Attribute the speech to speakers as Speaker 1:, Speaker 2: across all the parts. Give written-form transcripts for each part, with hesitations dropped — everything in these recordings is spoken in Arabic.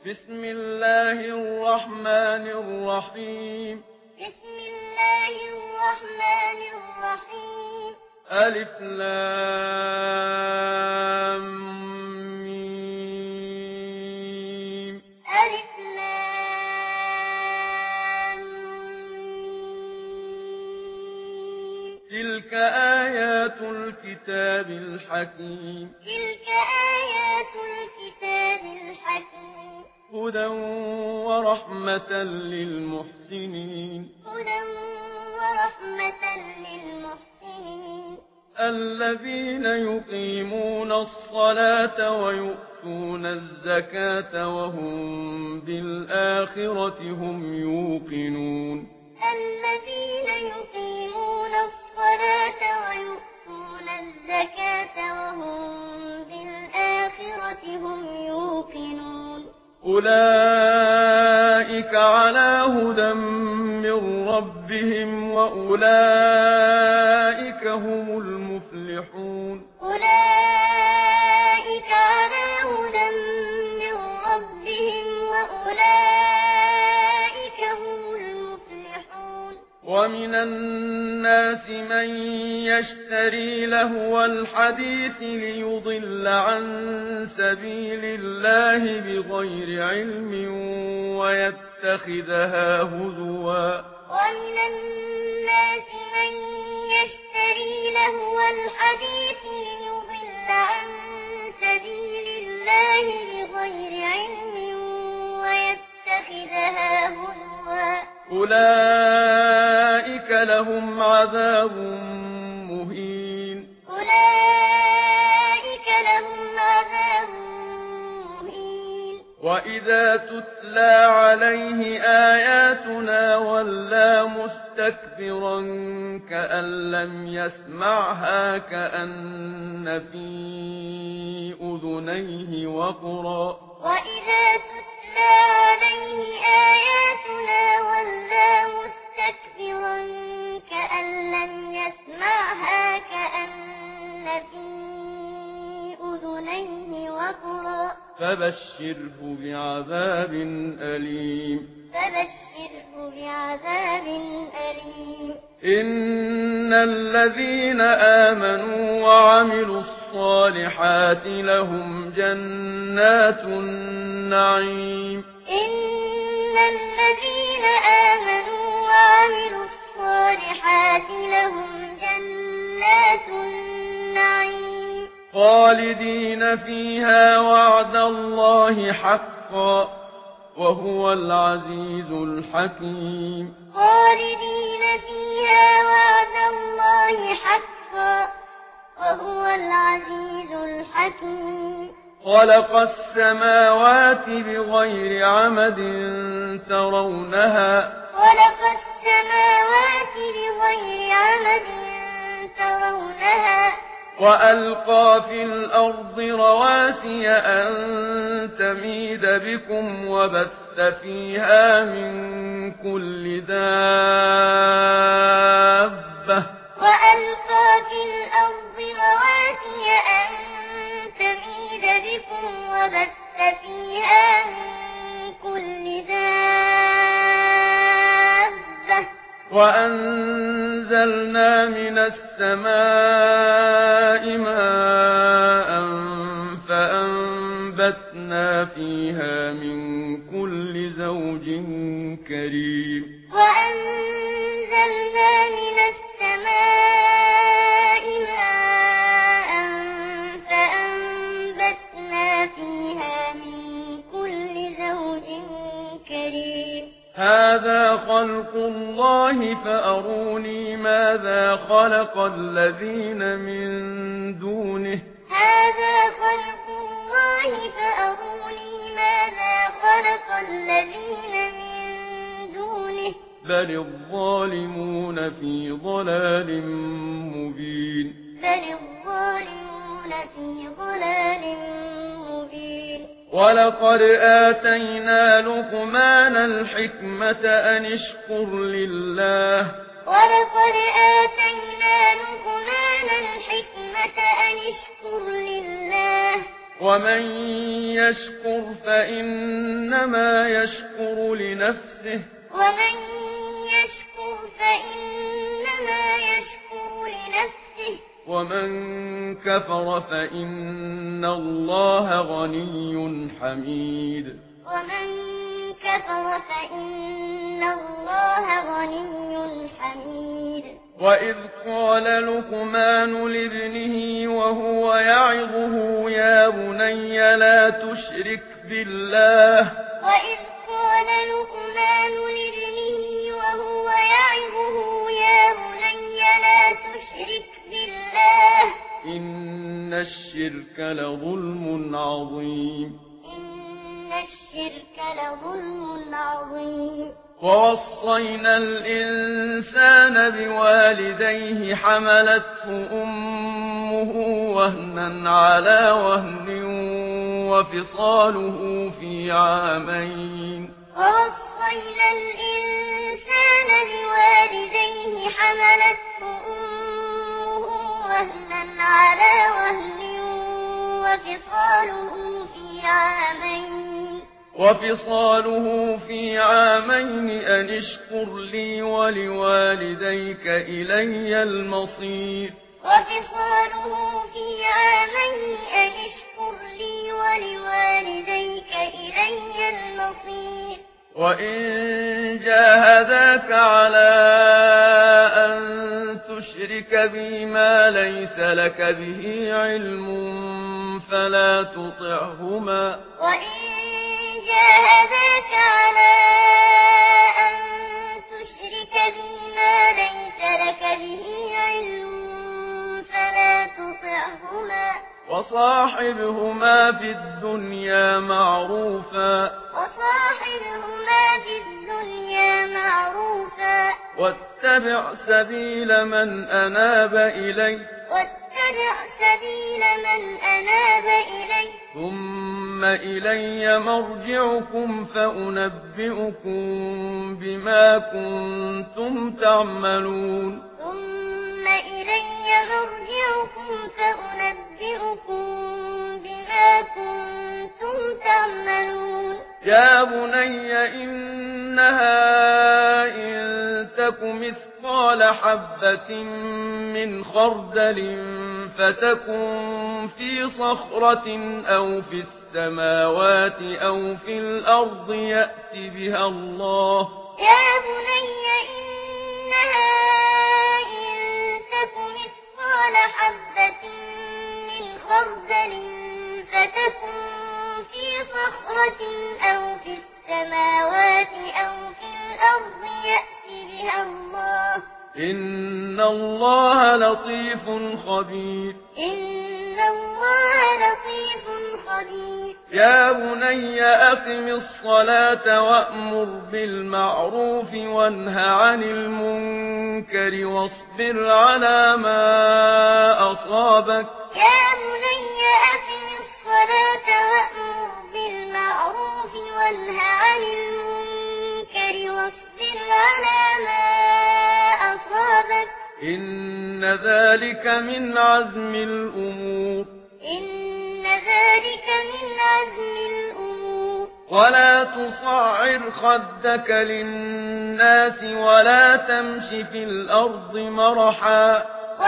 Speaker 1: بسم الله الرحمن الرحيم.
Speaker 2: بسم الله الرحمن الرحيم.
Speaker 1: ألف لام ميم.
Speaker 2: ألف لام ميم.
Speaker 1: تلك آيات الكتاب الحكيم.
Speaker 2: تلك آيات الكتاب الحكيم.
Speaker 1: هدى ورحمة للمحسنين.
Speaker 2: هدى ورحمة للمحسنين.
Speaker 1: الذين يقيمون الصلاة ويؤتون الزكاة وهم بالآخرة هم يوقنون.
Speaker 2: الذين يقيمون الصلاة ويؤتون الزكاة وهم بالآخرة هم يوقنون.
Speaker 1: أولئك على هدى من ربهم وأولئك هم المفلحون.
Speaker 2: أولئك على هدى من ربهم وأولئك هم المفلحون.
Speaker 1: ومن الناس من يشتري لهو الحديث ليضل عن سبيل الله بغير علم ويتخذها هزوا.
Speaker 2: ومن الناس من يشتري لهو الحديث ليضل عن سبيل الله بغير علم ويتخذها هزوا.
Speaker 1: أولئك لهم عذاب مهين.
Speaker 2: أولئك لهم عذاب مهين.
Speaker 1: وإذا تتلى عليه آياتنا ولى مستكبرا كأن لم يسمعها كأن في أذنيه وقرا.
Speaker 2: وإذا تتلى عليه آياتنا ولى مستكبرا كأن لم يسمعها كأن في أذنيه وقرا.
Speaker 1: فبشره بعذاب أليم.
Speaker 2: فبشره بعذاب أليم.
Speaker 1: إن الذين آمنوا وعملوا الصالحات لهم جنات النعيم.
Speaker 2: إن الذين آمنوا وعملوا الصالحات لهم جنات النعيم.
Speaker 1: خالدين فيها وعد الله حقا وهو العزيز الحكيم.
Speaker 2: خالدين فيها وعد الله حقا وهو العزيز الحكيم.
Speaker 1: خلق السماوات بغير عمد ترونها.
Speaker 2: خلق السماوات بغير عمد ترونها.
Speaker 1: وألقى في الأرض رواسي أن تميد بكم وبث فيها من كل دابة.
Speaker 2: وألقى في الأرض رواسي أن تميد بكم وبث فيها من كل دابة.
Speaker 1: وأنزلنا من السماء ماء فأنبتنا فيها من كل زوج كريم.
Speaker 2: وأنزلنا من السماء ماء فأنبتنا فيها من كل زوج كريم.
Speaker 1: هذا خلق الله فأروني ماذا خلق الذين من دونه.
Speaker 2: هذا خلق الله فأروني ماذا خلق الذين من دونه.
Speaker 1: بل الظالمون في ضلال مبين.
Speaker 2: بل الظالمون في ضلال مبين.
Speaker 1: ولقد آتينا لقمان الحكمة أن اشكر لله.
Speaker 2: ولقد آتينا لقمان الحكمة أن اشكر لله.
Speaker 1: ومن يشكر فإنما يشكر لنفسه
Speaker 2: ومن يشكر فإنما يشكر لنفسه
Speaker 1: ومن كفر فإن الله غني حميد
Speaker 2: ومن كفر فإن الله غني حميد
Speaker 1: وإذ قال لقمان لابنه وهو يعظه يا بني لا تشرك بالله
Speaker 2: وإذ قال لقمان لابنه وهو يعظه يا بني لا تشرك بالله
Speaker 1: إن الشرك لظلم عظيم
Speaker 2: إن الشرك لظلم عظيم
Speaker 1: ووصينا الإنسان بوالديه حملته أمه وهنا على وهن وفصاله في عامين
Speaker 2: ووصينا الإنسان بوالديه حملته أمه وهنا على وهن
Speaker 1: وفصاله في عامين أن اشكر لي ولوالديك إلي المصير
Speaker 2: وفصاله في عامين أن اشكر لي ولوالديك إلي المصير
Speaker 1: وإن جاهداك على أن تشرك بي ما ليس لك به علم فلا تطعهما
Speaker 2: وإن جاهداك على أن تشرك بي ما ليس لك به علم فلا تطعهما
Speaker 1: وصاحبهما في الدنيا معروفا واتبع سبيل من أناب إلي ثم إلي مرجعكم فأنبئكم بما كنتم تعملون يا بني إنها إن تك مثقال حبة من خردل فتكن في صخرة أو في السماوات أو في الأرض يأت بها الله
Speaker 2: يا بني إنها إن تك مثقال حبة من خردل فتكن في صخرة أو في السماوات أو في الأرض يأت بها الله
Speaker 1: إن الله لطيف خبير يا بني أقم الصلاة وأمر بالمعروف وانه عن المنكر واصبر على ما أصابك
Speaker 2: يا بني أقم الصلاة وأمر بالمعروف وانه عن المنكر واصبر على ما أصابك
Speaker 1: إن ذلك من عزم الأمور ولا تصعر خدك للناس ولا تمش في الأرض مرحا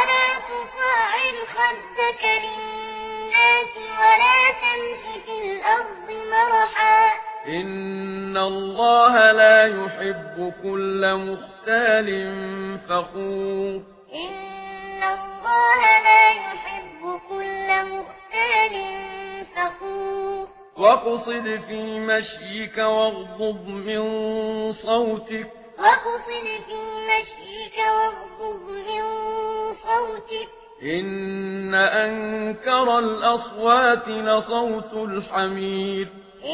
Speaker 1: إن الله لا يحب كل مختال فخور واقصد في مشيك واغضض من صوتك إن أنكر الأصوات لصوت الحمير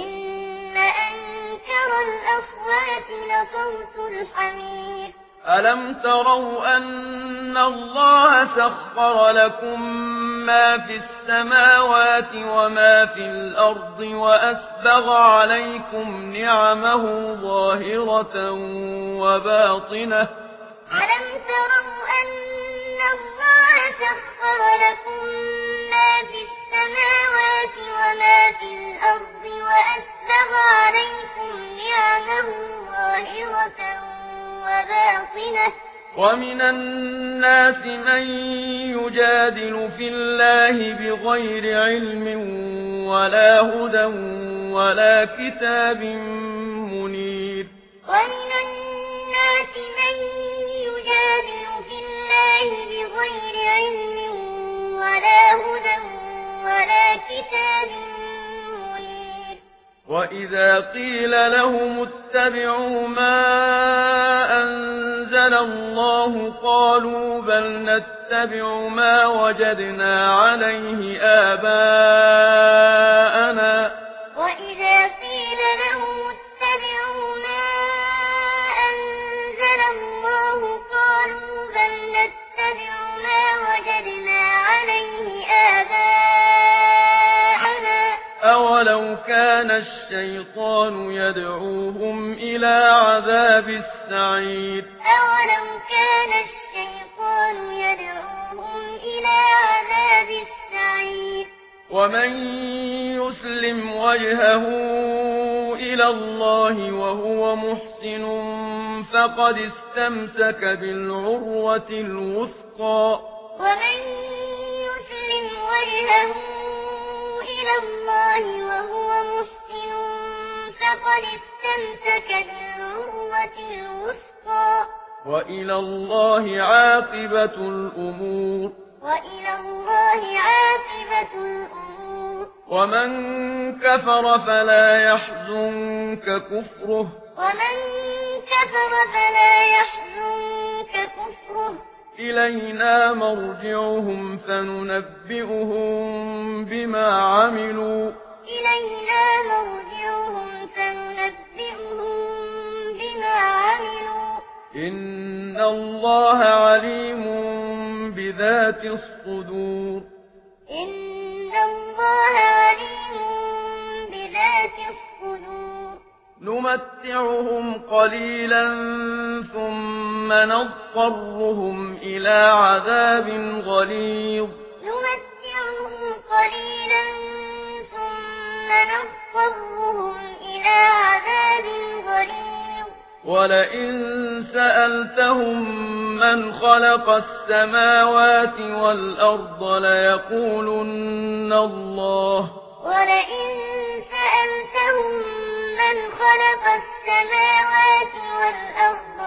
Speaker 1: ألم تروا أن الله سخر لكم ما في السماوات وما في الأرض وأسبغ عليكم نعمه ظاهرة وباطنة
Speaker 2: ألم تروا أن الله سخر لكم ما في السماوات السماوات وما في الأرض وأسبغ عليكم نعمه ظاهرة وباطنة
Speaker 1: ومن الناس من يجادل في الله بغير علم ولا هدى ولا كتاب منير
Speaker 2: ومن الناس من يجادل في الله بغير علم ولا هدى ولا كتاب منير
Speaker 1: وإذا قيل لهم اتبعوا ما أنزل الله قالوا بل نتبع ما وجدنا عليه آباءنا
Speaker 2: وإذا قيل لهم اتبعوا ما أنزل الله قالوا بل نتبع ما وجدنا عليه آباءنا
Speaker 1: أولو كان الشيطان يدعوهم إلى عذاب السعير
Speaker 2: أولو كان الشيطان يدعوهم إلى عذاب السعير
Speaker 1: ومن يسلم وجهه إلى الله وهو محسن فقد استمسك بالعروة الوثقى
Speaker 2: ومن يسلم وجهه إلى الله وهو محسن فقد استمسك بالعروة الوثقى
Speaker 1: وإلى الله عاقبة الأمور
Speaker 2: وإلى الله عاقبة الأمور
Speaker 1: ومن كفر فلا يحزنك كفره
Speaker 2: ومن كفر فلا يحزنك كفره
Speaker 1: إلينا مرجعهم فننبئهم بما عملوا
Speaker 2: إلينا مرجعهم فننبئهم بما عملوا
Speaker 1: إن الله عليم بذات الصدور
Speaker 2: إن الله عليم بذات الصدور
Speaker 1: نمتعهم قليلا ثم نضطرهم إلى عذاب غليظ
Speaker 2: نمتعهم قليلا ثم نضطرهم إلى عذاب غليظ
Speaker 1: ولئن سألتهم من خلق السماوات والأرض ليقولن الله
Speaker 2: ولئن سألتهم من خلق السماوات والأرض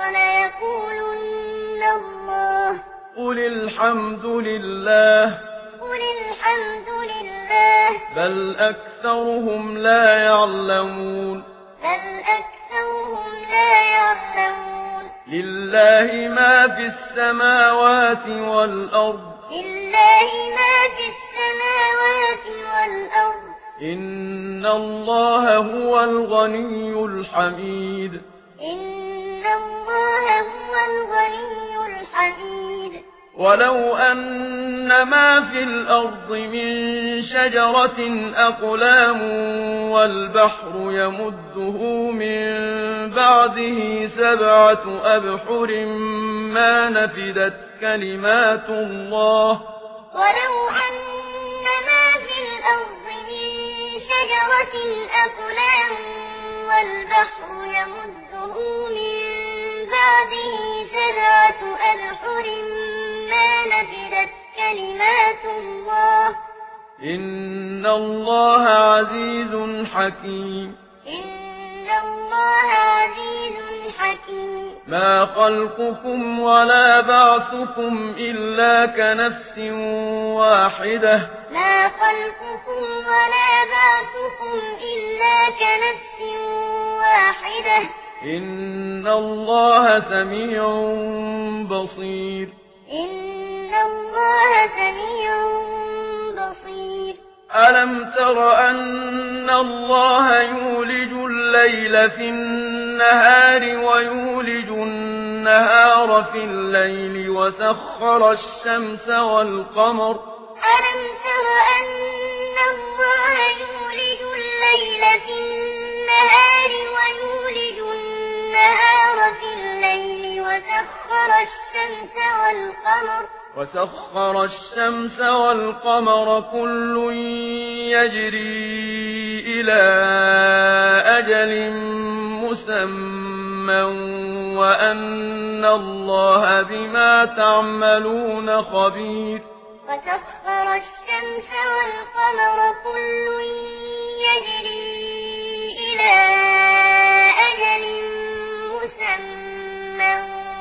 Speaker 2: ليقولن الله
Speaker 1: قل الحمد لله
Speaker 2: قل الحمد لله
Speaker 1: بل أكثرهم لا يعلمون
Speaker 2: بل أكثرهم لا يعلمون
Speaker 1: لله ما في السماوات والأرض
Speaker 2: لله ما في السماوات والأرض
Speaker 1: إن الله هو الغني الحميد
Speaker 2: إن الله هو الغني الحميد
Speaker 1: ولو أن ما في الأرض من شجرة أقلام والبحر يمده من بعده 7 أبحر ما نفدت كلمات الله
Speaker 2: ولو أن ما في الأرض من شجرة أقلام والبحر يمده من بعده 7 أبحر ما نفدت كلمات الله
Speaker 1: إن الله عزيز حكيم
Speaker 2: إن الله عزيز حكيم
Speaker 1: ما خلقكم ولا بعثكم إلا كنفس واحدة
Speaker 2: ما خلقكم ولا بعثكم إلا كنفس واحدة
Speaker 1: إن الله سميع بصير
Speaker 2: إن الله سميع بصير
Speaker 1: ألم تر أن الله يولج الليل في النهار ويولج النهار في الليل وسخر الشمس والقمر
Speaker 2: ألم تر أن الله يولج الليل في النهار ويولج النهار في الليل وسخر الشمس والقمر
Speaker 1: وسخر الشمس والقمر كل يجري إلى أجل مسمى وأن الله بما تعملون خبير
Speaker 2: وسخر الشمس والقمر كل يجري إلى أجل مسمى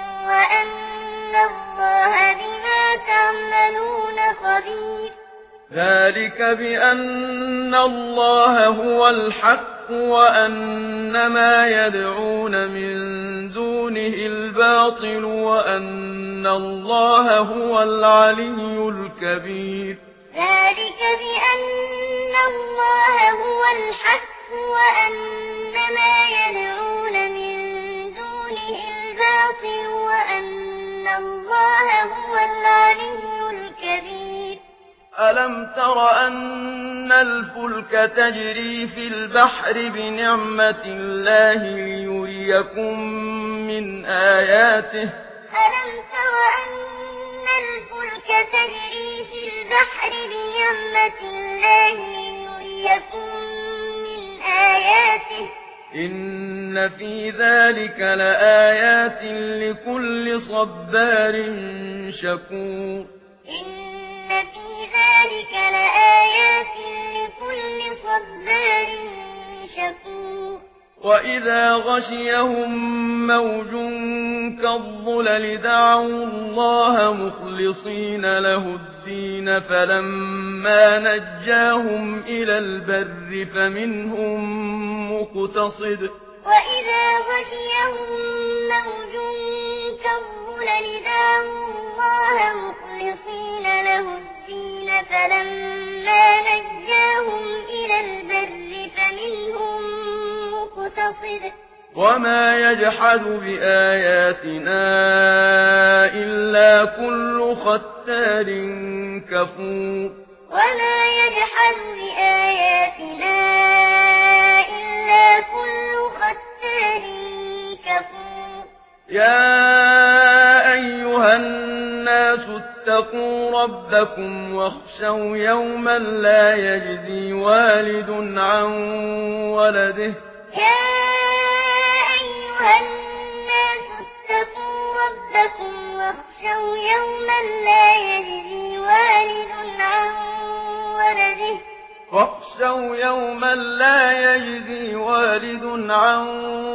Speaker 2: وأن الله بما تعملون خبير
Speaker 1: ذلك بأن الله هو الحق وأن ما يدعون من دونه الباطل وأن الله هو العلي الكبير
Speaker 2: ذلك بأن الله هو الحق وأن ما يدعون من دونه الباطل وأن الله هو العلي الكبير
Speaker 1: ألم تر أن الفلك تجري في البحر بنعمة الله ليريكم من آياته
Speaker 2: ألم تر أن الفلك تجري في البحر بنعمة الله ليريكم من آياته
Speaker 1: إن في ذلك لآيات لكل صبار شكور
Speaker 2: إن في ذلك لآيات لكل صبار شكور
Speaker 1: وإذا غشيهم موج كالظلل دعوا الله مخلصين له الدين فلما نجاهم إلى البر فمنهم مقتصد
Speaker 2: وإذا غشيهم موج كالظلل دعوا الله مخلصين له الدين فلما نجاهم إلى البر فمنهم مقتصد
Speaker 1: وما يجحد بآياتنا إلا كل ختار كفور
Speaker 2: وما يجحد بآياتنا إلا كل ختار كفور
Speaker 1: يا أيها الناس اتقوا ربكم واخشوا يوما لا يجزي والد عن ولده
Speaker 2: يا أيها الناس اتقوا ربكم واخشوا يوما لا يجزي والد عن ولده
Speaker 1: واخشوا يوما لا يجزي والد عن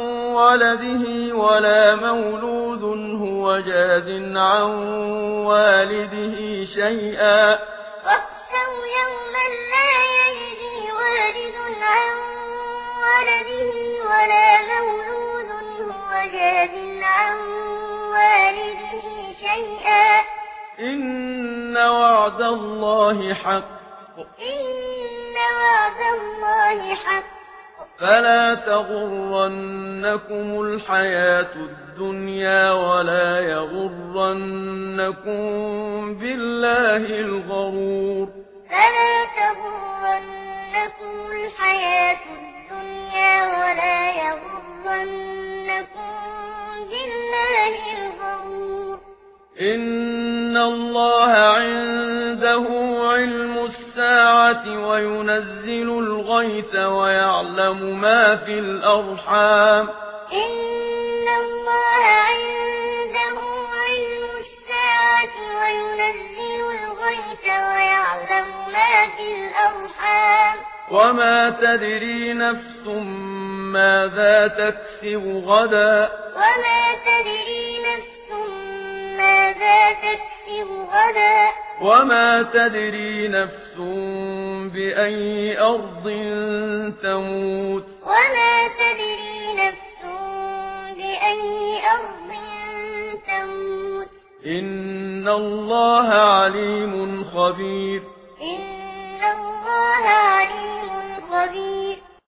Speaker 1: ولده ولا مولود هو جاز عن والده شيئا
Speaker 2: واخشوا يوما لا يجزي والد عن ولده ولا مولود هو جاز عن والده شيئا
Speaker 1: إن وعد الله حق
Speaker 2: إن وعد الله حق
Speaker 1: فلا تغرنكم الحياة الدنيا ولا يغرنكم بالله الغرور
Speaker 2: فلا تغرنكم الحياة الدنيا ولا يغرنكم بالله الغرور
Speaker 1: إن الله عنده علم الساعة وينزل الغيث ويعلم ما في الأرحام
Speaker 2: إن الله عنده علم الساعة وينزل الغيث ويعلم ما في الأرحام
Speaker 1: وما تدري نفس ماذا تكسب غدا
Speaker 2: وما تدري نفس ماذا تكسب غدا
Speaker 1: وما تدري نفس بأي أرض تموت
Speaker 2: وما تدري نفس بأي أرض تموت
Speaker 1: إن الله عليم خبير
Speaker 2: إن الله عليم خبير